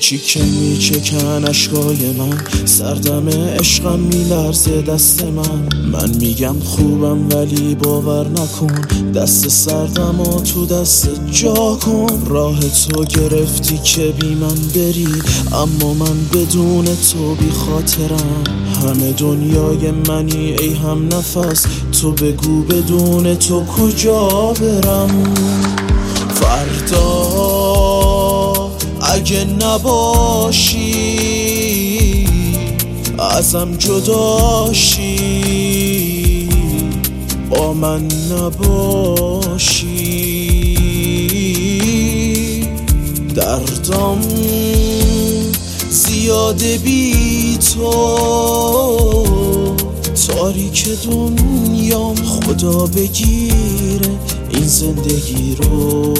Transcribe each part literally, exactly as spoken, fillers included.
هیچی که میچکن اشکای من، سردم عشقم میلرزه دست من. من میگم خوبم ولی باور نکن، دست سردم و تو دست جا کن. راه تو گرفتی که بی من بری، اما من بدون تو بی خاطرم. همه دنیای منی ای هم نفس، تو بگو بدون تو کجا برم. فردا اگه نباشی، ازم جداشی، با من نباشی، دردم زیاده بی تو، تاریک دنیام خدا بگیره این زندگی رو.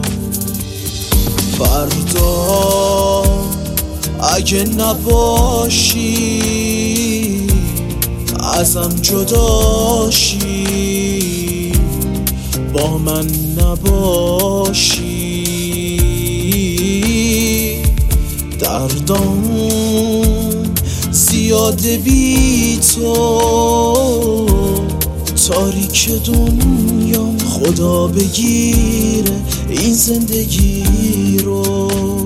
فردا اگه نباشی، ازم جداشی، با من نباشی، دردم زیاده بی تو، تاریک دنیام خدا بگیره این زندگی رو.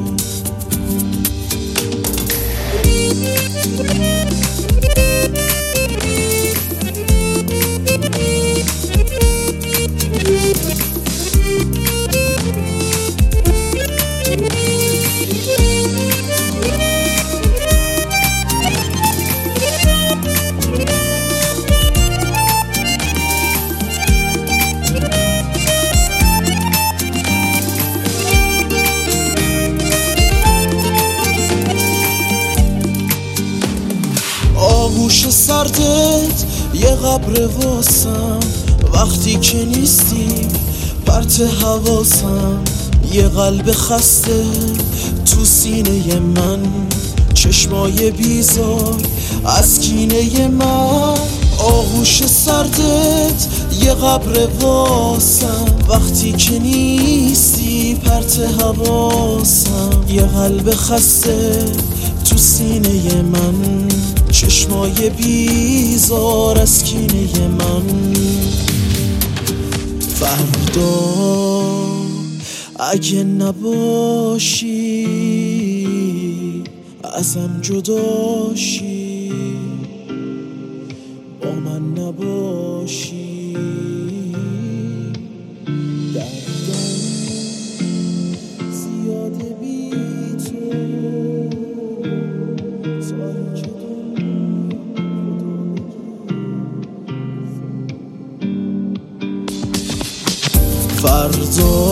آغوش سردت یه قبر واسم، وقتی که نیستی پرت حواسم. یه قلب خسته تو سینه من، چشمای بیزار از کینه من. آغوش سردت یه قبر واسم، وقتی که نیستی پرت حواسم. یه قلب خسته تو سینه من، چشمای بیزار از کینه من. فردا اگه نباشی، ازم جداشی، با من نباشی، دردم زیاده بی تو، تاریک فردا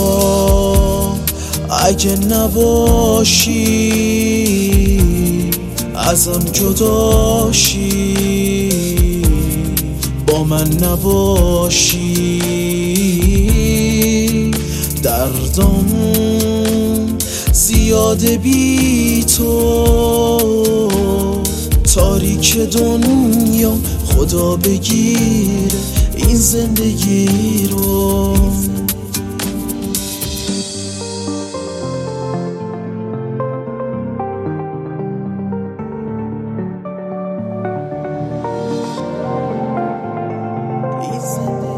اگه نباشی، ازم جداشی، با من نباشی، دردم زیاده بی تو، تاریک دنیا خدا بگیره این زندگی رو. Isn't it